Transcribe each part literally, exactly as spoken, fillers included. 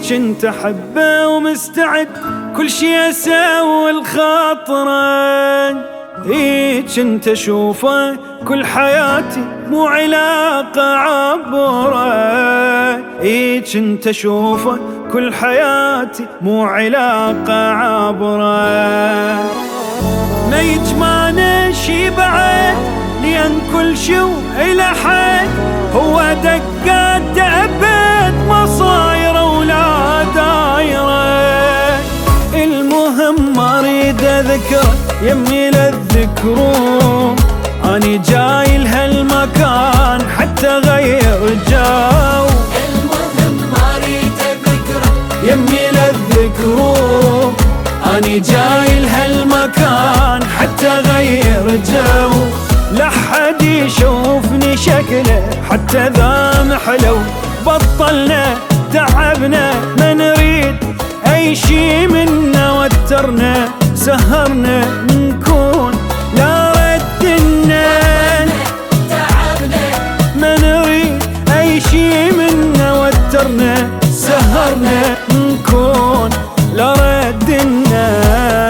كنت احبه ومستعد كل شي اسوي الخاطره، اي كنت اشوفه كل حياتي مو علاقة عبره، اي كنت اشوفه كل حياتي مو علاقة عبره. ما يجمعنا شي بعد لأن كل شو إلى حد، هو دقات أبد ما صايرة ولا دايرة. المهم ما أريد أذكره يمي للذكرون، أني جاي لهالمكان حتى أغير جو. المهم ما أريد أذكره يمي للذكرون، أني جاي لهالمكان حتى أغير جو. لا حد يشوفني شكله حتى ذا محلو، بطلنا تعبنا ما نريد أي شي منا، وترنا سهرنا نكون لا ردنا. تعبنا ما نريد أي شي منا، وترنا سهرنا نكون لا ردنا.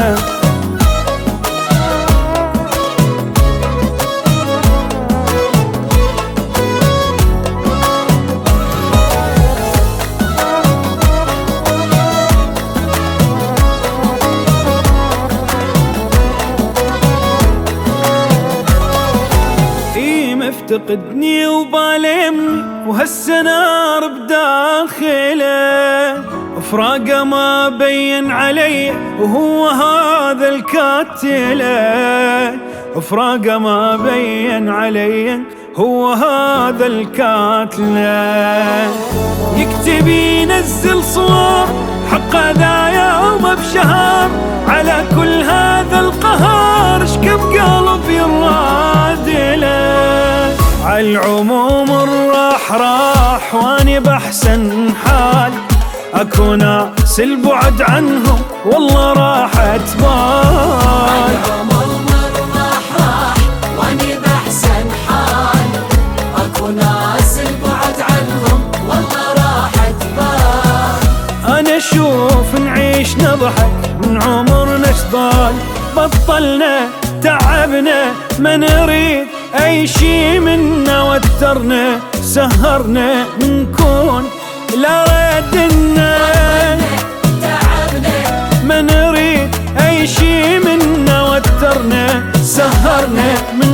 مفتقدني وبالمني وهالسنار بداخله، فراقه ما بين علي وهو هذا الكاتله، فراقه ما بين علي هو هذا الكاتله. يكتب ينزل صور حقه ذا يوم بشهر، على كل هذا القهر شكب قلب يرادله. عالعموم الراح راح واني بأحسن حال، اكو ناس البعد عنهم والله راحت بال. العموم الراح راح واني بأحسن حال، اكو ناس البعد عنهم والله راحت بال. انا اشوف نعيش نضحك من عمرنا اشضال، بطلنا تعبنا ما نريد أي شي منا، وترنا سهرنا نكون لا ردنا. تعبنا ما نريد أي شي منا، وترنا سهرنا